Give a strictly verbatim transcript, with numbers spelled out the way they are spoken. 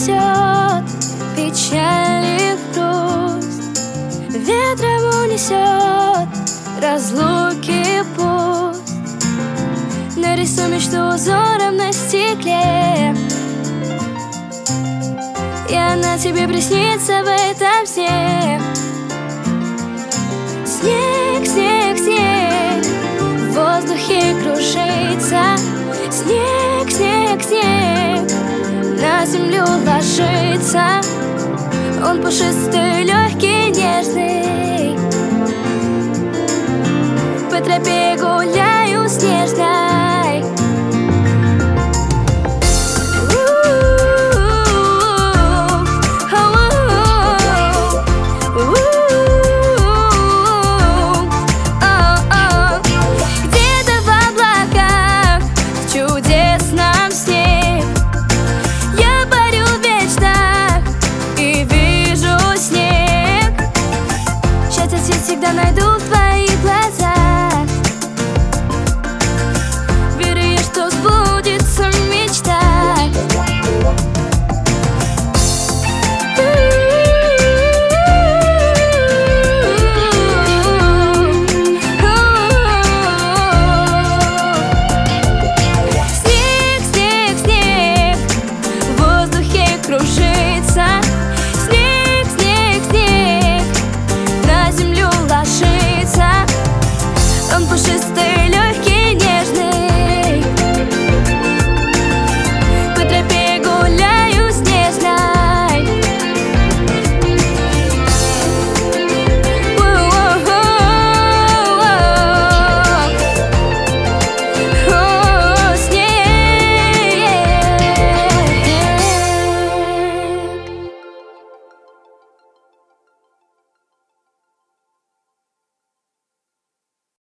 несет печаль и грусть, ветром унесет разлуки пусть. Нарисуй мечту узором на стекле, и она тебе приснится в этом сне. Снег, снег, снег в воздухе кружится. Снег, снег, снег на землю ложится. Он пушистый, легкий, нежный. По тропе гуляю снежно.